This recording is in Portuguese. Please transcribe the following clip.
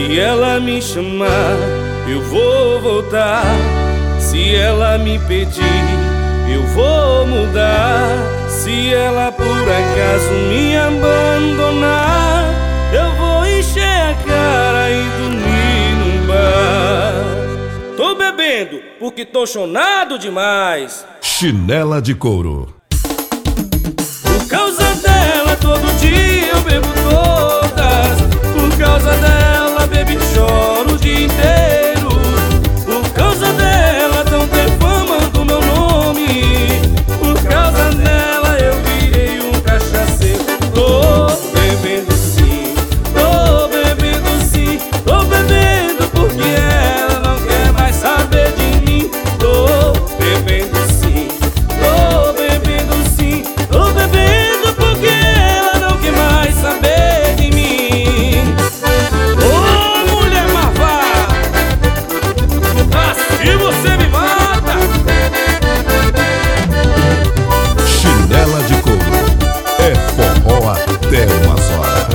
Se ela me chamar, eu vou voltar. Se ela me pedir, eu vou mudar. Se ela por acaso me abandonar, eu vou encher a cara e dormir num bar. Tô bebendo porque tô chonado demais. Chinela de Couro. Por causa dela todo dia eu bebo todas. Por causa dela bebo e choro o dia inteiro. Por causa dela tão defamando meu nome. Por causa dela eu virei um cachaceiro. Tô bebendo sim, tô bebendo sim. Tô bebendo porque ela não quer mais saber de mim. Tô bebendo sim, tô bebendo sim. Tô bebendo porque ela não quer mais saber de mim. Ô mulher malvada, assim você me mata. Chinela de Couro é forró até umas horas.